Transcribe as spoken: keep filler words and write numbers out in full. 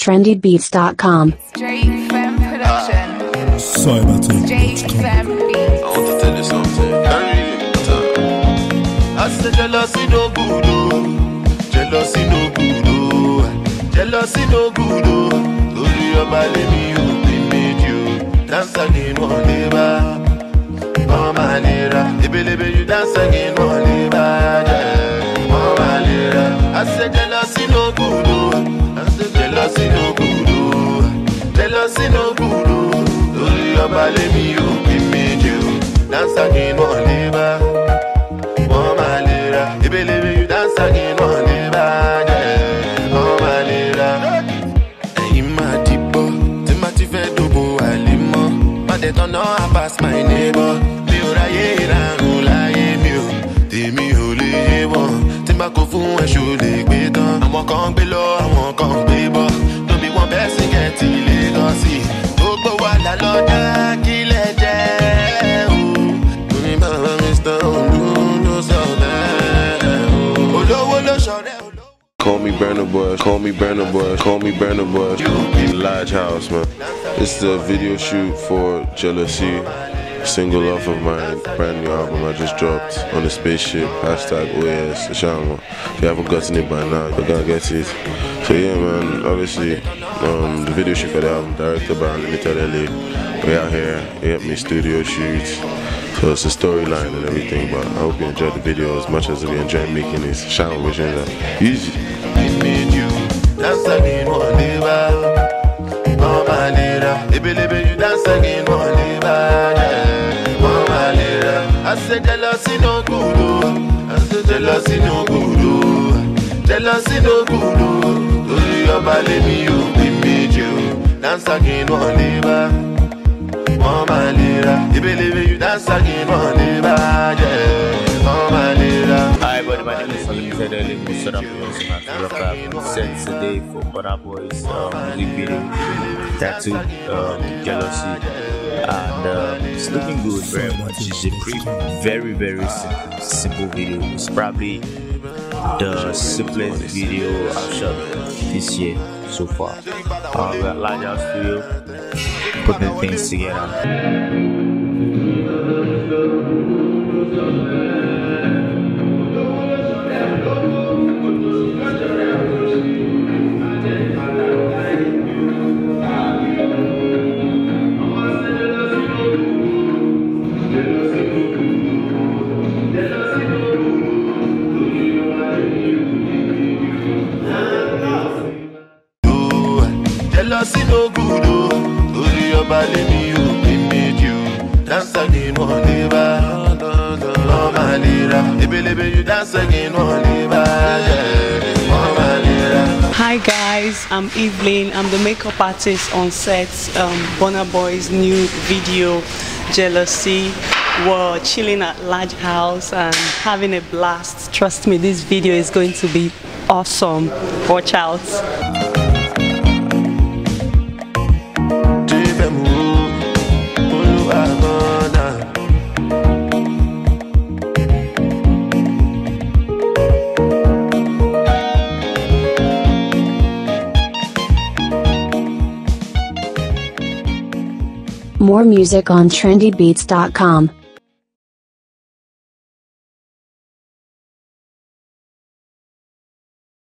trendy beats dot com. Straight Femme Production. Sorry about that. Straight Femme Beats. I want to tell you something. Can you read it? I said jealousy no good, oh. Jealousy no good, oh. Jealousy no good, oh. Lórí ọba lèmi ò bí méjì o. Dance again one day, Mama Lira. Ebelebe you dance again one day, Mama Lira. I said jealousy no good, oh. I said jealousy no good, oh. Jealousy no good, oh. Lórí ọba lèmi ò bí méjì o. Dance again one day, Mama Lira. Ebelebe you dance again one day, Mama Lira. Ẹ̀yin máa dìbò, tí má ti fẹ́ dòbò àlímọ́. Má dẹ̀ tán náà I pass my neighbor. Mi ò ráyè ìràrùn láyé mi ò, tèmi ò lè yé wọn. Tí má kó fún ẹ̀ṣọ́ lè gbé tán. Àwọn kan gbé lọ, àwọn kan gbé bọ̀. Tóbi wọn bẹ́ẹ̀ sì kẹ́tì Lagos. Gbogbo wa là lọ dá kílẹ̀ jẹ́ o. Orin bàbá Mister Olú ló sọ bẹ́ẹ̀ o. Olówó ló ṣọ̀rẹ́ olówó. Call me Burner Boy, call me Burner Boy, call me Burner Boy. Large House, man. This is the video shoot for Jealousy, single off of my brand new album I just dropped on the spaceship. Hashtag O A S Shama. If you haven't gotten it by now, you're gonna get it. So yeah, man. Obviously, um, the video shoot for the album directed by Unlimited L A. We out here. He helped me studio shoots. So it's a storyline and everything, but I hope you enjoyed the video as much as we enjoy making this. Shout out, wishing that easy. I need you, dance again one day, Mama Lira. Ebelebe you dance again one day, Mama Lira. I said jealousy no good, oh. I said jealousy no good, oh. Jealousy no good, oh. Lórí ọba lèmi ò bí méjì o. Dance again one day, Mama Lira. Ebelebe you dance again one day, Mama Lira. Hi everybody, my name is Unlimited L A. Most of them know my rock rap set today for Burna Boy's um, music video, Tattoo, um, Jealousy, and um, it's looking good very much. It's a pretty, very very simple, simple video. It's probably the simplest video I've shot this year so far. Uh, we're at Large House Studio, putting things together. Jealousy no good, oh. Lórí ọba lèmi ò bí méjì o. Dance again one day, Mama Lira. Ebelebe you dance again one day, Mama Lira. Hi guys, I'm Evelyn. I'm the makeup artist on set. Um, Burna Boy's new video, Jealousy. We're chilling at Large House and having a blast. Trust me, this video is going to be awesome. Watch out. More music on trendy beats dot com.